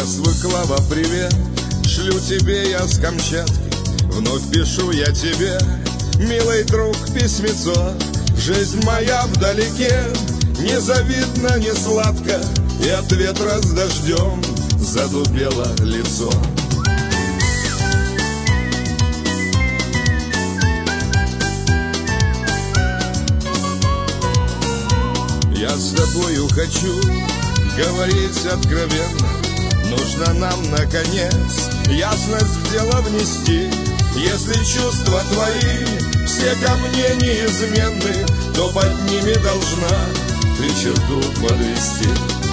Здравствуй, Клава, привет, шлю тебе я с Камчатки. Вновь пишу я тебе, милый друг, письмецо. Жизнь моя вдалеке, незавидно, не сладко, и от ветра с дождем задубело лицо. Я с тобою хочу говорить откровенно. Нужно нам, наконец, ясность в дело внести. Если чувства твои все ко мне неизменны, то под ними должна ты черту подвести.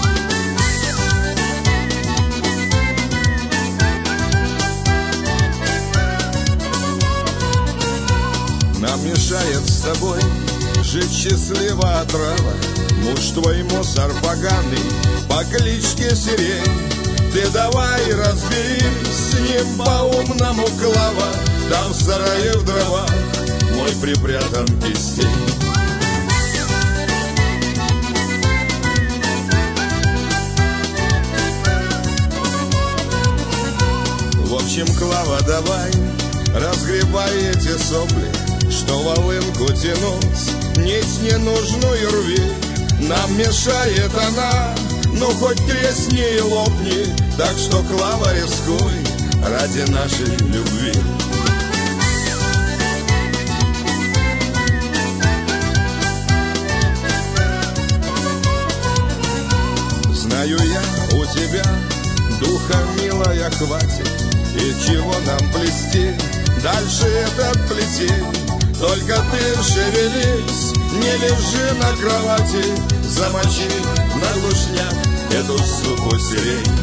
Нам мешает с тобой жить счастливо отрава. Муж твой мусор поганый по кличке Сирень. Ты давай разберись с ним по-умному, Клава. Там в сарае в дровах мой припрятан кистень. В общем, Клава, давай разгребай эти сопли, что волынку тянуть нить ненужную рви. Нам мешает она, ну хоть тресни и лопни. Так что, Клава, рискуй ради нашей любви. Знаю я, у тебя духа, милая, хватит. И чего нам плести дальше этот плетень? Только ты шевелись, не лежи на кровати. Замочи на глушняк эту суку сирень.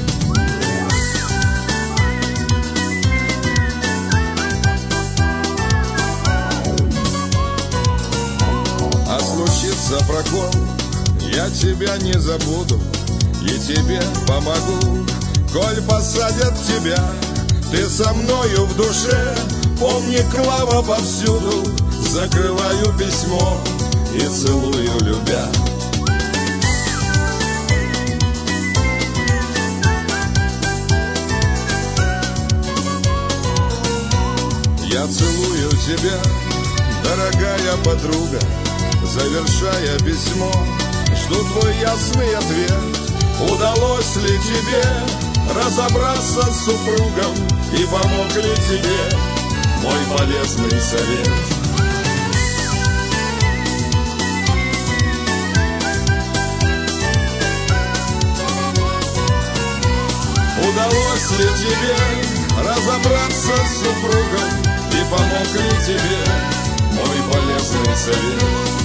А случится прокол, я тебя не забуду и тебе помогу. Коль посадят тебя, ты со мною в душе. Помни, Клава, повсюду закрываю письмо и целую, любя. Я целую тебя, дорогая подруга, завершая письмо, жду твой ясный ответ. Удалось ли тебе разобраться с супругом и помог ли тебе мой полезный совет? Удалось ли тебе разобраться с супругом и помог ли тебе мой полезный совет?